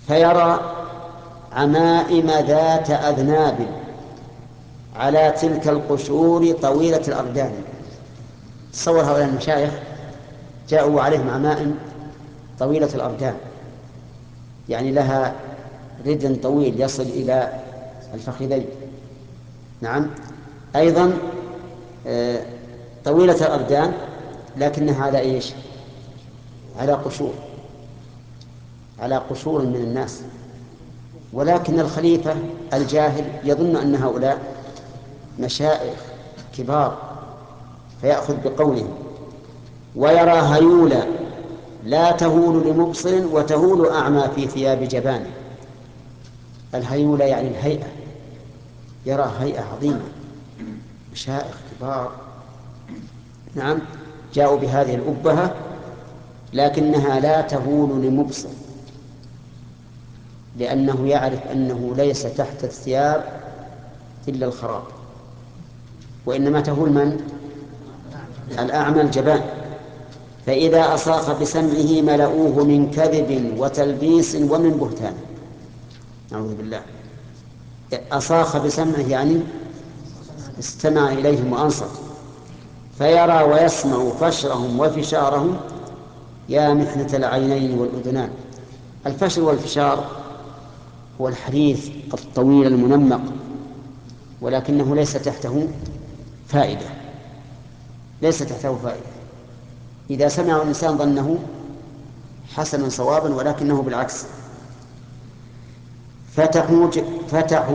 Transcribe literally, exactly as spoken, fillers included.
فيرى عمائم ذات أذناب على تلك القشور طويلة الأردان. تصور هؤلاء المشايخ جاءوا عليهم عمائم طويلة الأردان، يعني لها ردن طويل يصل إلى الفخذين. نعم، أيضا طويلة الأردان لكنها على إيش؟ على قشور، على قشور من الناس. ولكن الخليفة الجاهل يظن أن هؤلاء مشائخ كبار فيأخذ بقولهم، ويرى هيولا لا تهول لمبصر وتهول أعمى في ثياب جبانه. الهيولة يعني الهيئة، يرى هيئة عظيمة، مشائخ كبار، نعم، جاءوا بهذه الأبهة لكنها لا تهول لمبصر، لأنه يعرف أنه ليس تحت الثياب إلا الخراب، وإنما تهول من؟ الأعمى الجبان. فإذا أصاخ بسمعه ملؤوه من كذب وتلبيس ومن بهتان. نعوذ بالله. أصاخ بسمعه يعني استمع إليهم وأنصت. فيرى ويسمع فشرهم وفشارهم يا محنة العينين والأذنان. الفشر والفشار هو الحديث الطويل المنمق، ولكنه ليس تحته فائدة، ليس تحته فائدة. إذا سمع الإنسان ظنه حسنا صوابا، ولكنه بالعكس. فتحوا فتحوا